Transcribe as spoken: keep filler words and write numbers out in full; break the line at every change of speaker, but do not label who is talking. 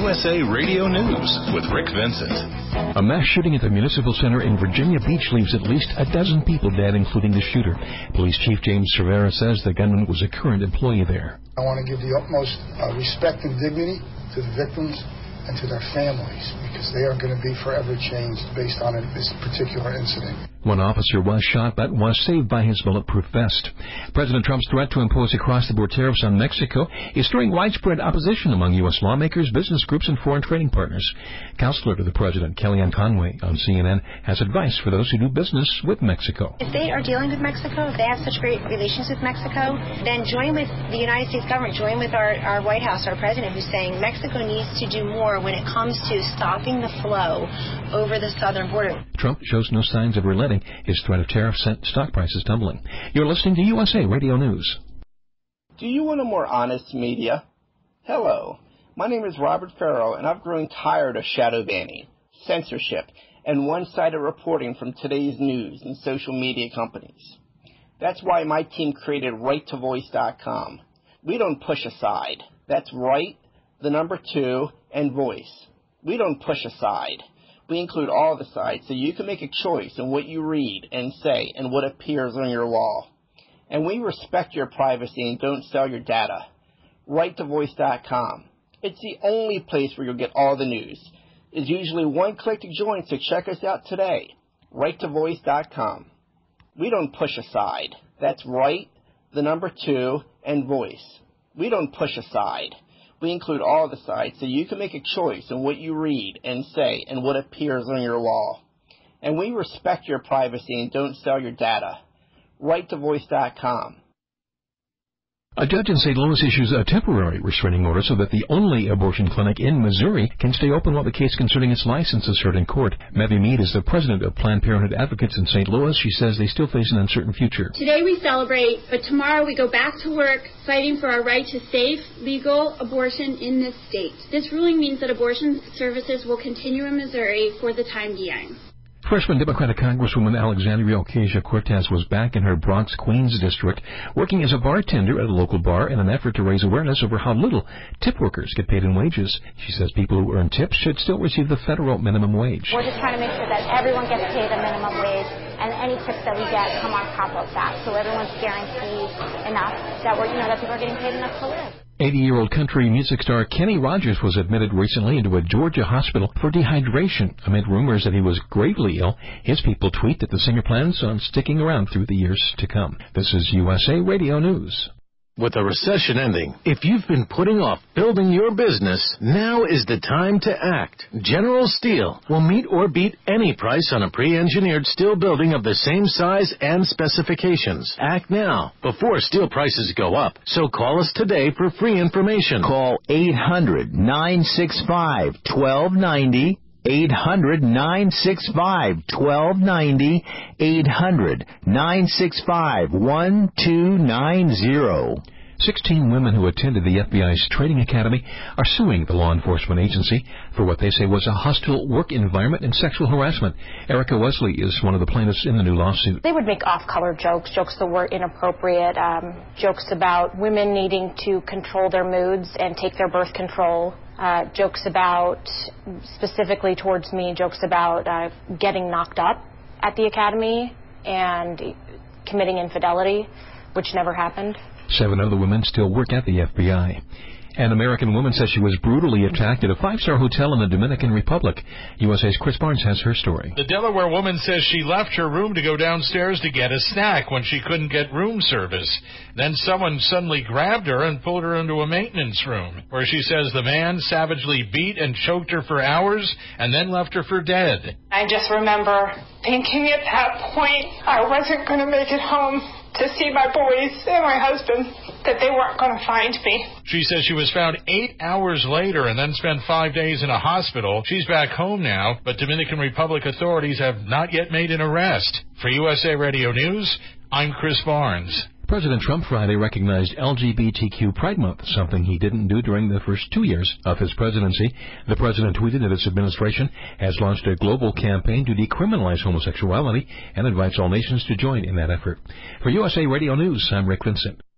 U S A Radio News with Rick Vincent.
A mass shooting at the Municipal Center in Virginia Beach leaves at least a dozen people dead, including the shooter. Police Chief James Cervera says the gunman was a current employee there.
I want to give the utmost uh, respect and dignity to the victims and to their families, because they are going to be forever changed based on this particular incident.
One officer was shot but was saved by his bulletproof vest. President Trump's threat to impose across-the-board tariffs on Mexico is stirring widespread opposition among U S lawmakers, business groups, and foreign trading partners. Counselor to the president, Kellyanne Conway, on C N N, has advice for those who do business with Mexico.
If they are dealing with Mexico, if they have such great relations with Mexico, then join with the United States government, join with our, our White House, our president, who's saying Mexico needs to do more when it comes to stopping the flow over the southern border.
Trump shows no signs of relenting. His threat of tariffs sent stock prices tumbling. You're listening to U S A Radio News.
Do you want a more honest media? Hello. My name is Robert Farrell, and I've grown tired of shadow banning, censorship, and one-sided reporting from today's news and social media companies. That's why my team created right to voice dot com. We don't push aside. That's right, the number two, and voice. We don't push aside. We include all the sides so you can make a choice in what you read and say and what appears on your wall. And we respect your privacy and don't sell your data. right to voice dot com. It's the only place where you'll get all the news. It's usually one click to join, so check us out today. right to voice dot com. We don't push aside. That's right, the number two, and voice. We don't push aside. We include all the sides so you can make a choice in what you read and say and what appears on your wall. And we respect your privacy and don't sell your data. right to voice dot com.
A judge in Saint Louis issues a temporary restraining order so that the only abortion clinic in Missouri can stay open while the case concerning its license is heard in court. Mevy Mead is the president of Planned Parenthood Advocates in Saint Louis. She says they still face an uncertain future.
Today we celebrate, but tomorrow we go back to work fighting for our right to safe, legal abortion in this state. This ruling means that abortion services will continue in Missouri for the time being.
Freshman Democratic Congresswoman Alexandria Ocasio-Cortez was back in her Bronx, Queens district, working as a bartender at a local bar in an effort to raise awareness over how little tip workers get paid in wages. She says people who earn tips should still receive the federal minimum wage.
We're just trying to make sure that everyone gets paid a minimum wage, and any tips that we get come on top of that, so everyone's guaranteed enough that we're, you know, that people are getting paid enough to live.
eighty-year-old country music star Kenny Rogers was admitted recently into a Georgia hospital for dehydration amid rumors that he was gravely ill. His people tweet that the singer plans on sticking around through the years to come. This is U S A Radio News.
With the recession ending, if you've been putting off building your business, now is the time to act. General Steel will meet or beat any price on a pre-engineered steel building of the same size and specifications. Act now, before steel prices go up. So call us today for free information.
Call eight hundred, nine six five, one two nine zero. eight hundred, nine six five, one two nine zero. eight hundred, nine six five, one two nine zero.
Sixteen women who attended the F B I's training academy are suing the law enforcement agency for what they say was a hostile work environment and sexual harassment. Erica Wesley is one of the plaintiffs in the new lawsuit.
They would make off-color jokes, jokes that were inappropriate, um, jokes about women needing to control their moods and take their birth control. Uh, jokes about, specifically towards me, jokes about uh, getting knocked up at the academy and committing infidelity, which never happened.
Seven other women still work at the F B I. An American woman says she was brutally attacked at a five-star hotel in the Dominican Republic. U S A's Chris Barnes has her story.
The Delaware woman says she left her room to go downstairs to get a snack when she couldn't get room service. Then someone suddenly grabbed her and pulled her into a maintenance room, where she says the man savagely beat and choked her for hours and then left her for dead.
I just remember thinking at that point I wasn't going to make it home to see my boys and my husband, that they weren't going to find me.
She says she was found eight hours later and then spent five days in a hospital. She's back home now, but Dominican Republic authorities have not yet made an arrest. For U S A Radio News, I'm Chris Barnes.
President Trump Friday recognized L G B T Q Pride Month, something he didn't do during the first two years of his presidency. The president tweeted that his administration has launched a global campaign to decriminalize homosexuality and invites all nations to join in that effort. For U S A Radio News, I'm Rick Vincent.